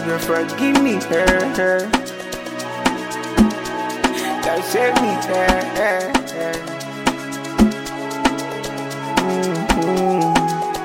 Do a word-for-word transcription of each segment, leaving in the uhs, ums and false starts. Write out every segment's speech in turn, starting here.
girl, forgive me, her, her. God save me, her, her, her. Mm-hmm.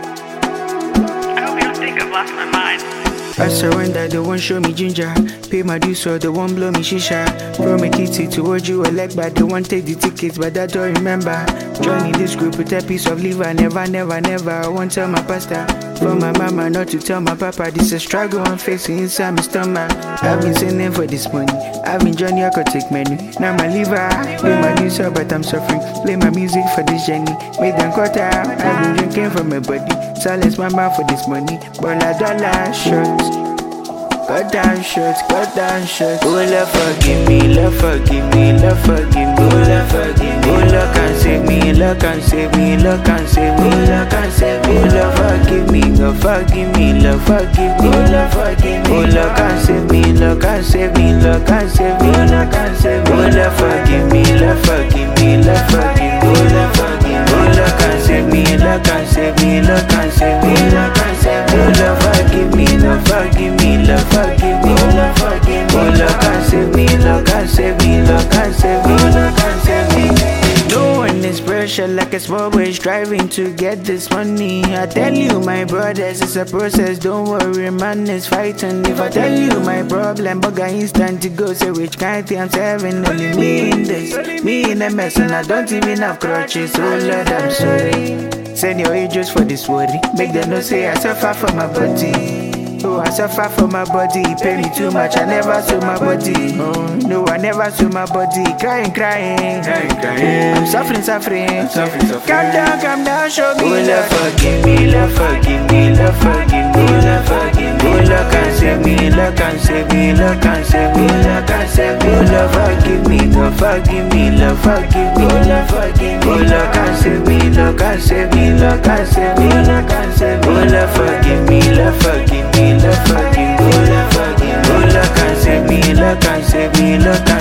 I hope you don't think I've lost my mind. I surrender, they won't show me ginger. Pay my dues so they won't blow me shisha. Throw me kitty towards you a leg, but they won't take the tickets, but I don't remember. Joining this group with a piece of liver, never, never, never. I won't tell my pastor. For my mama, not to tell my papa. This a struggle I'm facing inside my stomach. I've been sinning for this money. I've been Johnny, I could take menu. Now my liver, pay my dues up, but I'm suffering. Play my music for this journey. Made them cut out. I've been drinking from my body. Silence my mouth for this money. Dollar, dollar, shots. Cut down shots, cut down shots. Oh, Lord, forgive me, Lord, forgive me, Lord, forgive me. Oh, Lord, forgive me. Oh, Lord, can save me, Lord, can save me, Lord, can save me, Lord, can save me. Oh, Lord, forgive me, Lord, forgive me, Lord, forgive me. Oh, Lord, forgive me. Oh, Lord, can save me, Lord, can save me, Lord, can save me, Lord, can save me. Oh, Lord, forgive me, Lord, forgive me, Lord, forgive me. Oh, Lord, forgive me. Oh, Lord, can save me, Lord, can save me, Lord, can save me, Lord, can save me. Oh, Lord, forgive me, Lord, forgive me, Lord, forgive me. Oh, Lord, forgive me. Oh, Lord, can save me, Lord, can save me, Lord, can save me, Lord, can save me. No one is pressure like a small boy striving to get this money. I tell you, my brothers, it's a process. Don't worry, man, it's fighting. If I tell you my problem, but I instant to go say which kind thing I'm serving. Only me in this, me in a mess, and I don't even have crutches. Oh Lord, I'm sorry. Send your angels for this worry. Make them know say I suffer for my body. Oh, I suffer for my body. Pay me too much, I never sold my body. Oh, no, I never sold my body. Crying, crying, crying, crying. I'm suffering, suffering, suffering, suffering. Calm down, calm down, show me. Oh, Lord, forgive me, Lord, forgive me, Lord, forgive me, Lord, forgive me. Oh, Lord, can save me, Lord, can save me, Lord, can save me, Lord, can save me. Oh, Lord, forgive me, Lord, forgive me, Lord, forgive me, Lord, forgive me. Oh, Lord, can save me, Lord, can save me, Lord, can save me, Lord, can save me. Oh, Lord, forgive me, Lord, forgive me. Lord, forgive me, Lord, forgive me. Oh, Lord, can save me, Lord, can save me, Lord, can